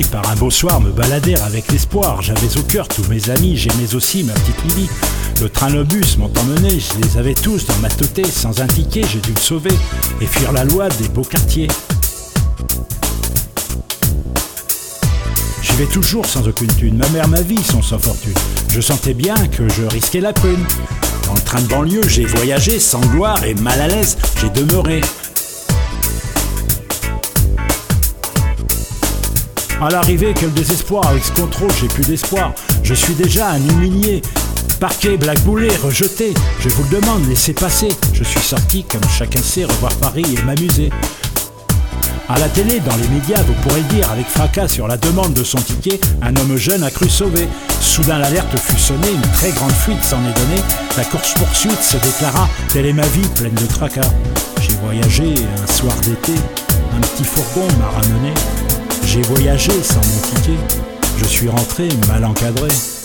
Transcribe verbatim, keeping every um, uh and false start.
fini par un beau soir me balader avec l'espoir. J'avais au cœur tous mes amis, j'aimais aussi ma petite Lily. Le train, le bus m'ont emmené, je les avais tous dans ma teuté. Sans un ticket, j'ai dû me sauver et fuir la loi des beaux quartiers. J'y vais toujours sans aucune thune, ma mère, ma vie sont sans fortune. Je sentais bien que je risquais la prune. Dans le train de banlieue, j'ai voyagé sans gloire et mal à l'aise, j'ai demeuré. À l'arrivée, quel désespoir, avec ce contrôle, j'ai plus d'espoir. Je suis déjà un humilié, parqué, blackboulé, rejeté. Je vous le demande, laissez passer. Je suis sorti, comme chacun sait, revoir Paris et m'amuser. À la télé, dans les médias, vous pourrez le dire, avec fracas sur la demande de son ticket, un homme jeune a cru sauver. Soudain l'alerte fut sonnée, une très grande fuite s'en est donnée. La course-poursuite se déclara, telle est ma vie, pleine de tracas. J'ai voyagé un soir d'été, un petit fourgon m'a ramené. J'ai voyagé sans mon ticket, je suis rentré mal encadré.